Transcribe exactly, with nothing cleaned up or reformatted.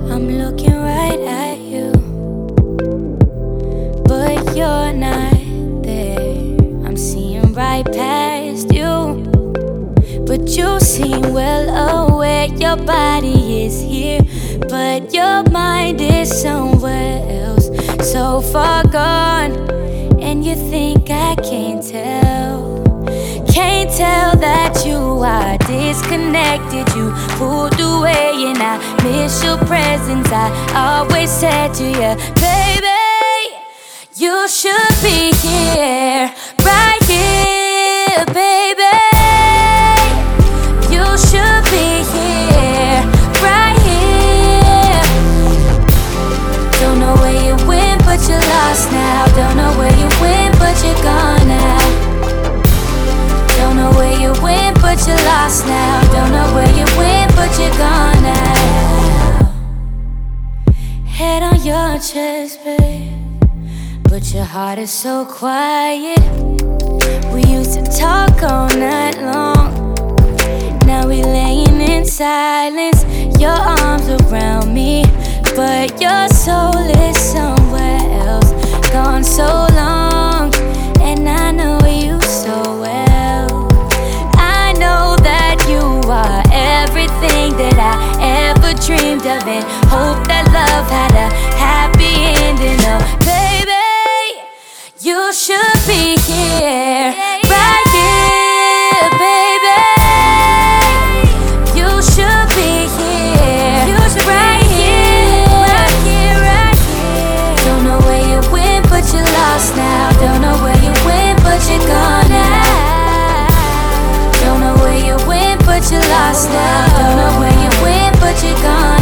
I'm looking right at you, but you're not there. I'm seeing right past you, but you seem well aware. Your body is here, but your mind is somewhere else, so far gone. And you think I can't tell, can't tell that you are disconnected. You pulled away and I miss your presence. I always said to you, baby, you should be here, right here, baby. You should be here, right here. Don't know where you went, but you're lost now. Don't know where you went, but you're gone now. Don't know where you went, but you're lost now. Don't know where you went, but you're gone now. Head on your chest, babe, but your heart is so quiet. We used to talk all night long, now we laying in silence. Your arms around me, but your soul is somewhere else. Gone so long, and I know you so well. I know that you are everything that I ever dreamed of, and hope that love had a happy ending. Oh, baby, you should be here, right here, baby. You should be here, right here, right here, right here. Don't know where you went, but you're lost now. Don't know where you went, but you're gone now. Don't know where you went, but you're lost now. Don't know where you went, but you're gone.